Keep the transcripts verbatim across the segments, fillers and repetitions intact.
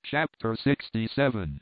Chapter sixty-seven.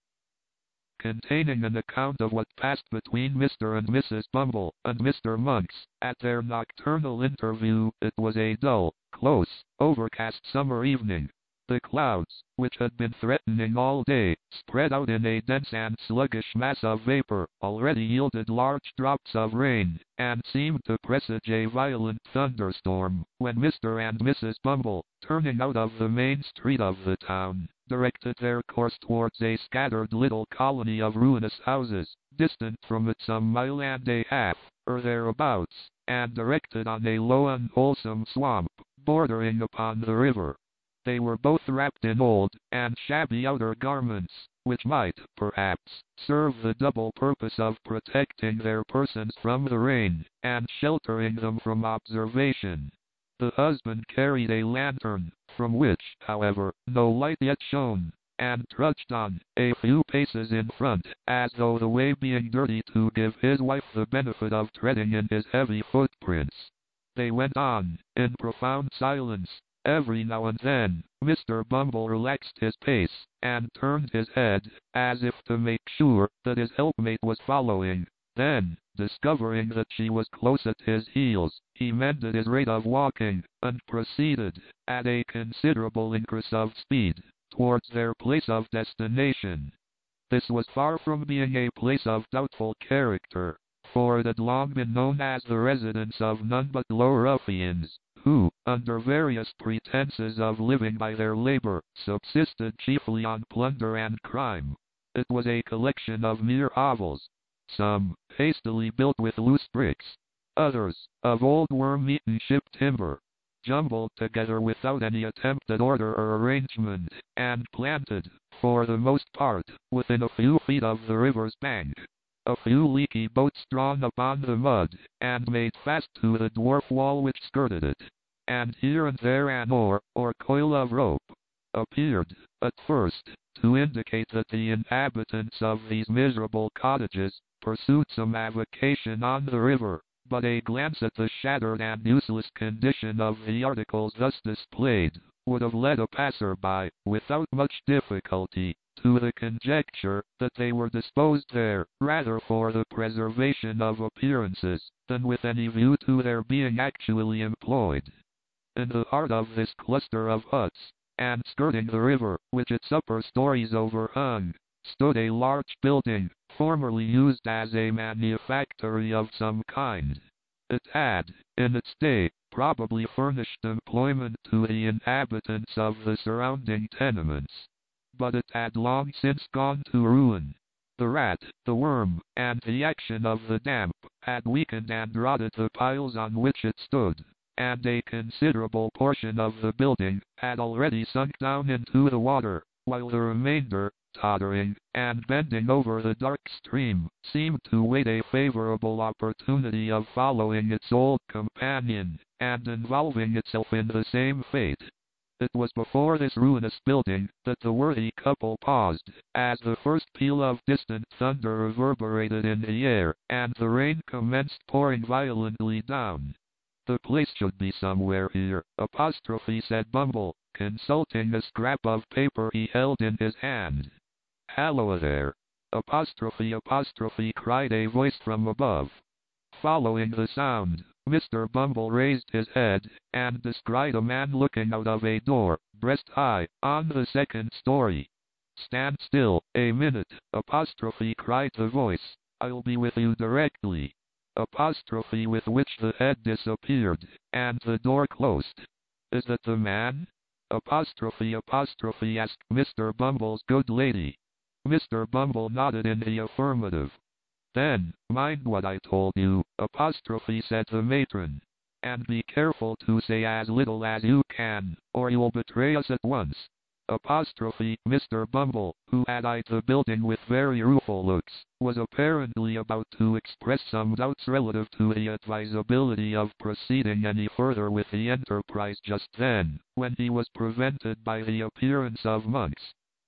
Containing an account of what passed between Mister and Missus Bumble and Mister Monks at their nocturnal interview. It was a dull, close, overcast summer evening. The clouds, which had been threatening all day, spread out in a dense and sluggish mass of vapor, already yielded large drops of rain, and seemed to presage a violent thunderstorm, when Mister and Missus Bumble, turning out of the main street of the town, directed their course towards a scattered little colony of ruinous houses, distant from it some mile and a half, or thereabouts, and directed on a low unwholesome swamp, bordering upon the river. They were both wrapped in old and shabby outer garments, which might, perhaps, serve the double purpose of protecting their persons from the rain, and sheltering them from observation. The husband carried a lantern, from which, however, no light yet shone, and trudged on, a few paces in front, as though the way being dirty to give his wife the benefit of treading in his heavy footprints. They went on, in profound silence. Every now and then, Mister Bumble relaxed his pace, and turned his head, as if to make sure that his helpmate was following. Then, discovering that she was close at his heels, he mended his rate of walking, and proceeded, at a considerable increase of speed, towards their place of destination. This was far from being a place of doubtful character, for it had long been known as the residence of none but low ruffians, who, under various pretenses of living by their labor, subsisted chiefly on plunder and crime. It was a collection of mere hovels, some hastily built with loose bricks, others of old worm-eaten ship timber, jumbled together without any attempt at order or arrangement, and planted, for the most part, within a few feet of the river's bank. A few leaky boats drawn upon the mud, and made fast to the dwarf wall which skirted it, and here and there an oar, or coil of rope, appeared, at first, to indicate that the inhabitants of these miserable cottages pursued some avocation on the river, but a glance at the shattered and useless condition of the articles thus displayed would have led a passer-by, without much difficulty, to the conjecture that they were disposed there rather for the preservation of appearances than with any view to their being actually employed. In the heart of this cluster of huts, and skirting the river, which its upper stories overhung, stood a large building, formerly used as a manufactory of some kind. It had, in its day, probably furnished employment to the inhabitants of the surrounding tenements, but it had long since gone to ruin. The rat, the worm, and the action of the damp had weakened and rotted the piles on which it stood, and a considerable portion of the building had already sunk down into the water, while the remainder, tottering and bending over the dark stream, seemed to wait a favorable opportunity of following its old companion, and involving itself in the same fate. It was before this ruinous building that the worthy couple paused, as the first peal of distant thunder reverberated in the air, and the rain commenced pouring violently down. "The place should be somewhere here," apostrophe said Bumble, consulting a scrap of paper he held in his hand. "Halloa there!" apostrophe apostrophe cried a voice from above. Following the sound, Mister Bumble raised his head, and descried a man looking out of a door, breast high, on the second story. "Stand still, a minute," apostrophe cried the voice. "I'll be with you directly." Apostrophe with which the head disappeared, and the door closed. "Is that the man?" Apostrophe apostrophe asked Mister Bumble's good lady. Mister Bumble nodded in the affirmative. "Then, mind what I told you," apostrophe said the matron, "and be careful to say as little as you can, or you'll betray us at once." Apostrophe Mister Bumble, who had eyed the building with very rueful looks, was apparently about to express some doubts relative to the advisability of proceeding any further with the enterprise just then, when he was prevented by the appearance of Monks.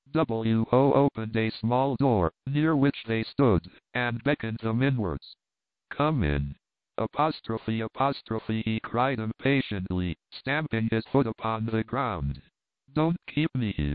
W O opened a small door, near which they stood, and beckoned them inwards. "Come in." Apostrophe apostrophe he cried impatiently, stamping his foot upon the ground. "Don't keep me here."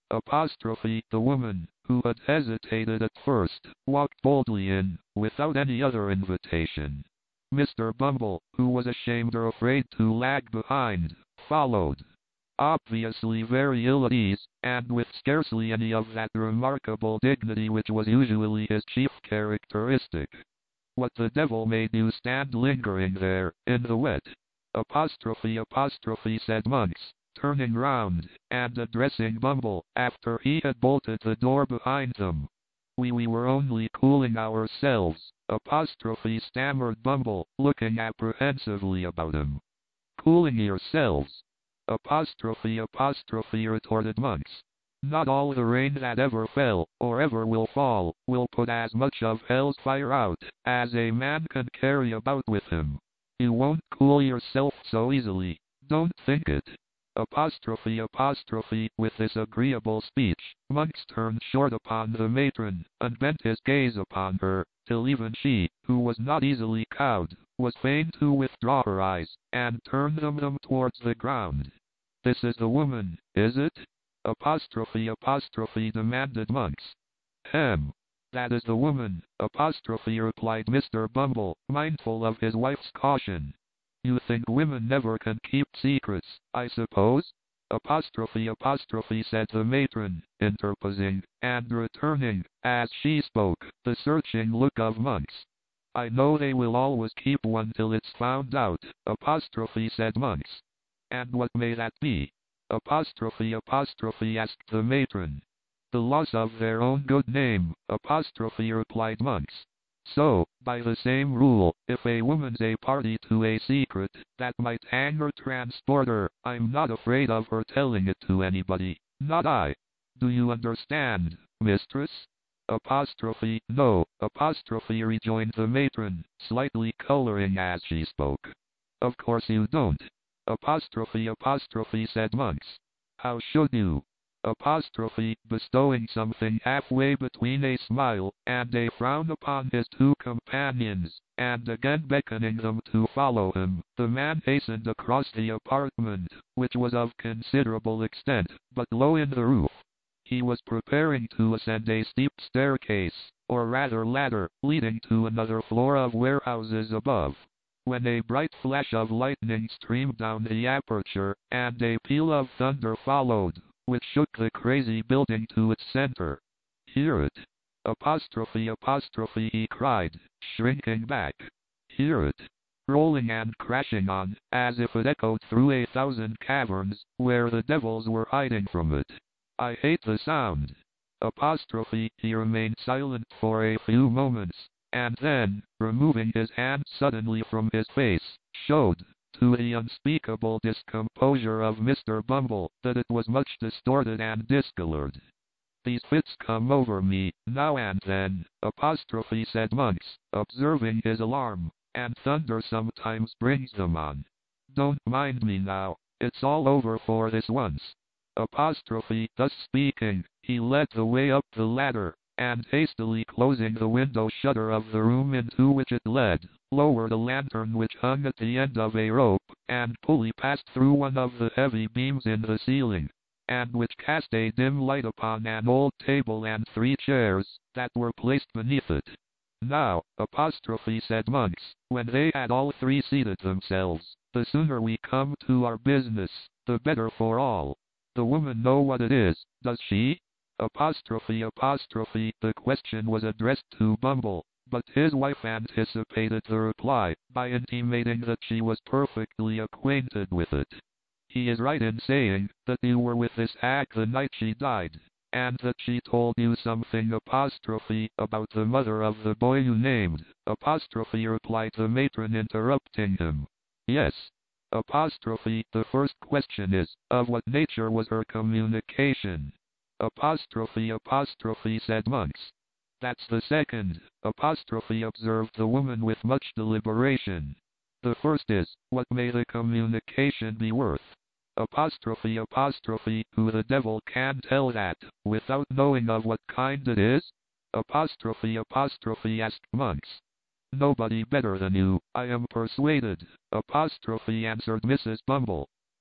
Apostrophe the woman, who had hesitated at first, walked boldly in, without any other invitation. Mister Bumble, who was ashamed or afraid to lag behind, followed. Obviously very ill at ease, and with scarcely any of that remarkable dignity which was usually his chief characteristic. What the devil made you stand lingering there, in the wet? Apostrophe apostrophe said Monks, turning round, and addressing Bumble, after he had bolted the door behind them. We we were only cooling ourselves, apostrophe stammered Bumble, looking apprehensively about him. Cooling yourselves? Apostrophe apostrophe retorted Monks. Not all the rain that ever fell, or ever will fall, will put as much of hell's fire out, as a man can carry about with him. You won't cool yourself so easily, don't think it. Apostrophe apostrophe with this agreeable speech, Monks turned short upon the matron, and bent his gaze upon her, till even she, who was not easily cowed, was fain to withdraw her eyes, and turn them, them towards the ground. This is the woman, is it? Apostrophe apostrophe demanded Monks. Hem. That is the woman, apostrophe replied Mister Bumble, mindful of his wife's caution. You think women never can keep secrets, I suppose? Apostrophe apostrophe said the matron, interposing, and returning, as she spoke, the searching look of Monks. I know they will always keep one till it's found out, apostrophe said Monks. And what may that be? Apostrophe apostrophe asked the matron. The loss of their own good name, apostrophe replied Monks. So, by the same rule, if a woman's a party to a secret that might hang or transport her, I'm not afraid of her telling it to anybody, not I. Do you understand, mistress? Apostrophe, no, apostrophe rejoined the matron, slightly coloring as she spoke. Of course you don't. Apostrophe apostrophe said Monks. How should you? Apostrophe, bestowing something halfway between a smile and a frown upon his two companions, and again beckoning them to follow him, the man hastened across the apartment, which was of considerable extent, but low in the roof. He was preparing to ascend a steep staircase, or rather ladder, leading to another floor of warehouses above, when a bright flash of lightning streamed down the aperture, and a peal of thunder followed, which shook the crazy building to its center. Hear it? Apostrophe apostrophe he cried, shrinking back. Hear it? Rolling and crashing on, as if it echoed through a thousand caverns, where the devils were hiding from it. I hate the sound. Apostrophe, he remained silent for a few moments, and then, removing his hand suddenly from his face, showed, to the unspeakable discomposure of Mister Bumble, that it was much distorted and discolored. These fits come over me, now and then, apostrophe said Monks, observing his alarm, and thunder sometimes brings them on. Don't mind me now, it's all over for this once. Apostrophe, thus speaking, he led the way up the ladder, and hastily closing the window shutter of the room into which it led, lowered a lantern which hung at the end of a rope, and pulley passed through one of the heavy beams in the ceiling, and which cast a dim light upon an old table and three chairs, that were placed beneath it. Now, apostrophe said Monks, when they had all three seated themselves, the sooner we come to our business, the better for all. The woman know what it is, does she? Apostrophe apostrophe, the question was addressed to Bumble, but his wife anticipated the reply, by intimating that she was perfectly acquainted with it. He is right in saying, that you were with this hag the night she died, and that she told you something apostrophe, about the mother of the boy you named, apostrophe replied the matron interrupting him. Yes. Apostrophe, the first question is, of what nature was her communication? Apostrophe apostrophe said Monks. That's the second, apostrophe observed the woman with much deliberation. The first is, what may the communication be worth? Apostrophe apostrophe, who the devil can tell that, without knowing of what kind it is? Apostrophe apostrophe asked Monks. Nobody better than you, I am persuaded, apostrophe answered Missus Bumble.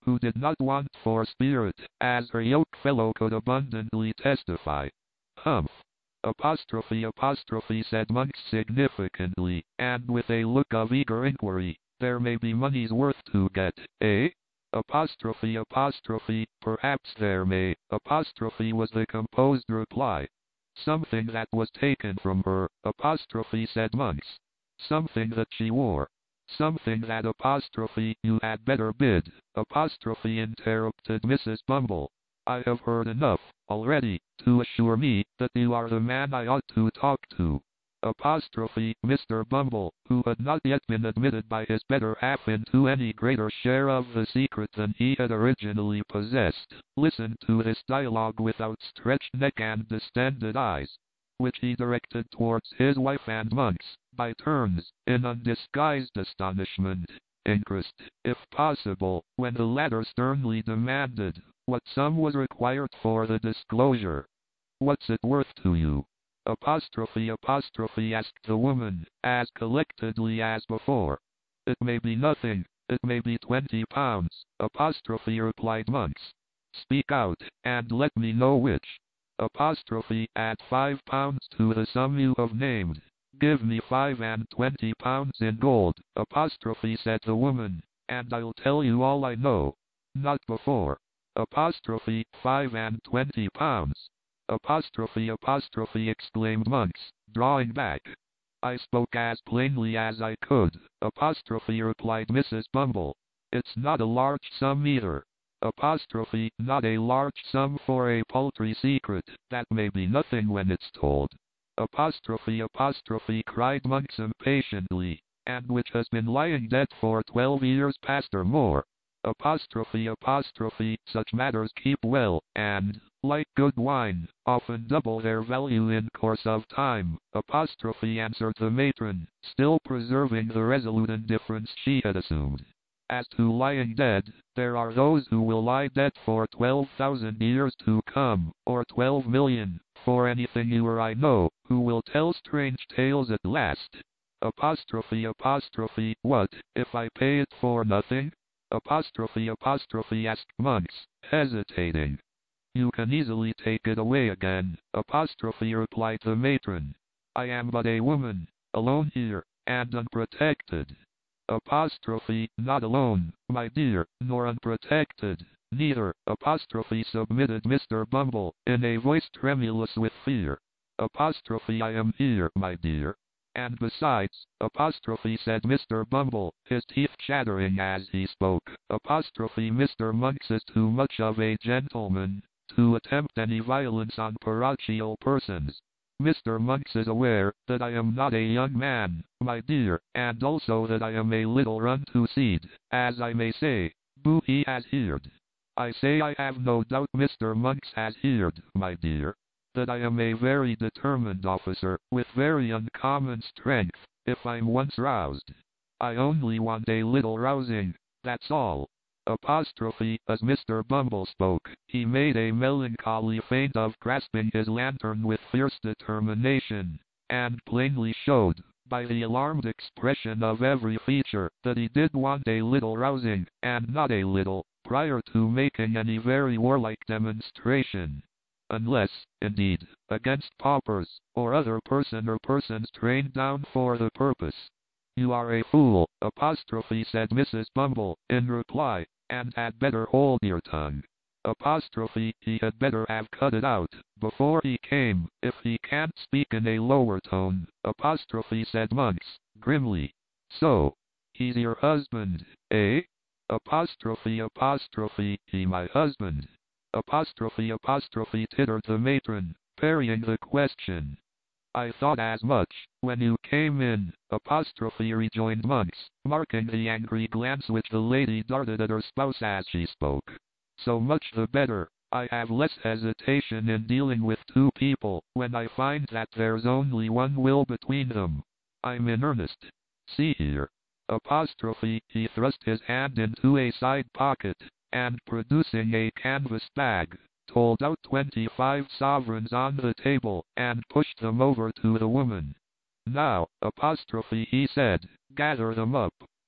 who did not want for spirit, as her yokefellow could abundantly testify. Humph! Apostrophe apostrophe said Monks significantly, and with a look of eager inquiry. There may be money's worth to get, eh? Apostrophe apostrophe, perhaps there may, apostrophe was the composed reply. Something that was taken from her, apostrophe said Monks. Something that she wore. Something that apostrophe you had better bid, apostrophe interrupted Missus Bumble. I have heard enough, already, to assure me, that you are the man I ought to talk to. Apostrophe Mister Bumble, who had not yet been admitted by his better half into any greater share of the secret than he had originally possessed, listened to this dialogue with outstretched neck and distended eyes, which he directed towards his wife and Monks, by turns, in undisguised astonishment, interest, if possible, when the latter sternly demanded what sum was required for the disclosure. What's it worth to you? Apostrophe apostrophe asked the woman, as collectedly as before. It may be nothing, it may be twenty pounds, apostrophe replied Monks. Speak out, and let me know which. Apostrophe add five pounds to the sum you have named. Give me five and twenty pounds in gold, apostrophe said the woman, and I'll tell you all I know. Not before. Apostrophe five and twenty pounds. Apostrophe apostrophe exclaimed Monks, drawing back. I spoke as plainly as I could, apostrophe replied Missus Bumble. It's not a large sum either. Apostrophe not a large sum for a paltry secret, that may be nothing when it's told. Apostrophe apostrophe cried Monks impatiently, and which has been lying dead for twelve years past or more. Apostrophe apostrophe such matters keep well, and, like good wine, often double their value in course of time, apostrophe answered the matron, still preserving the resolute indifference she had assumed. As to lying dead, there are those who will lie dead for twelve thousand years to come, or twelve million, for anything you or I know, who will tell strange tales at last. Apostrophe apostrophe what, if I pay it for nothing? Apostrophe apostrophe asked Monks, hesitating. You can easily take it away again, apostrophe replied the matron. I am but a woman, alone here, and unprotected. Apostrophe not alone, my dear, nor unprotected, neither, apostrophe submitted Mister Bumble, in a voice tremulous with fear. Apostrophe I am here, my dear. And besides, apostrophe said Mister Bumble, his teeth chattering as he spoke, apostrophe Mister Monks is too much of a gentleman to attempt any violence on parochial persons. Mister Monks is aware that I am not a young man, my dear, and also that I am a little run to seed, as I may say. Boo he has heard. I say I have no doubt Mister Monks has heard, my dear, that I am a very determined officer, with very uncommon strength, if I'm once roused. I only want a little rousing, that's all. Apostrophe, as Mister Bumble spoke, he made a melancholy feint of grasping his lantern with fierce determination, and plainly showed, by the alarmed expression of every feature, that he did want a little rousing, and not a little, prior to making any very warlike demonstration. Unless, indeed, against paupers, or other person or persons trained down for the purpose. You are a fool, apostrophe said Missus Bumble, in reply, and had better hold your tongue. Apostrophe, he had better have cut it out, before he came, if he can't speak in a lower tone, apostrophe said Monks, grimly. So, he's your husband, eh? Apostrophe apostrophe, he my husband. Apostrophe apostrophe tittered the matron, parrying the question. I thought as much, when you came in, apostrophe rejoined Monks, marking the angry glance which the lady darted at her spouse as she spoke. So much the better, I have less hesitation in dealing with two people, when I find that there's only one will between them. I'm in earnest. See here. Apostrophe, he thrust his hand into a side pocket, and producing a canvas bag, told out twenty-five sovereigns on the table, and pushed them over to the woman. Now, apostrophe he said, gather them up,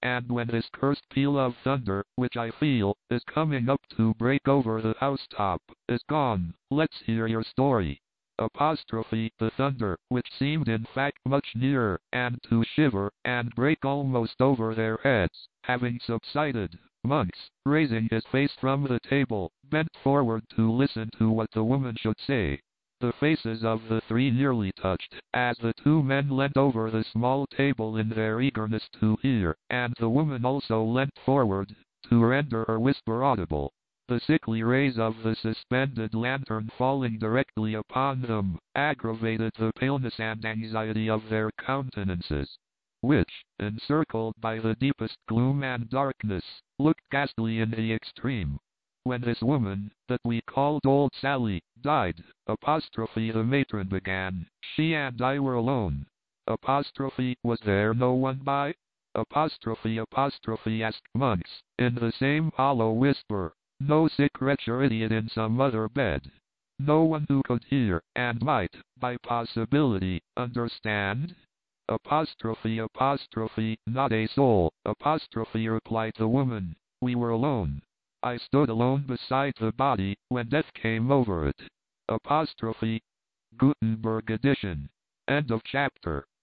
and when this cursed peal of thunder, which I feel, is coming up to break over the housetop, is gone, let's hear your story. Apostrophe the thunder, which seemed in fact much nearer, and to shiver, and break almost over their heads, having subsided, Monks, raising his face from the table, bent forward to listen to what the woman should say. The faces of the three nearly touched, as the two men leant over the small table in their eagerness to hear, and the woman also leant forward, to render her whisper audible. The sickly rays of the suspended lantern falling directly upon them, aggravated the paleness and anxiety of their countenances, which, encircled by the deepest gloom and darkness, looked ghastly in the extreme. When this woman, that we called Old Sally, died, apostrophe the matron began, she and I were alone. Apostrophe, was there no one by? Apostrophe apostrophe asked Monks, in the same hollow whisper. No sick wretch or idiot in some other bed. No one who could hear, and might, by possibility, understand? Apostrophe apostrophe, not a soul, apostrophe replied the woman. We were alone. I stood alone beside the body, when death came over it. Apostrophe. Gutenberg edition. End of chapter.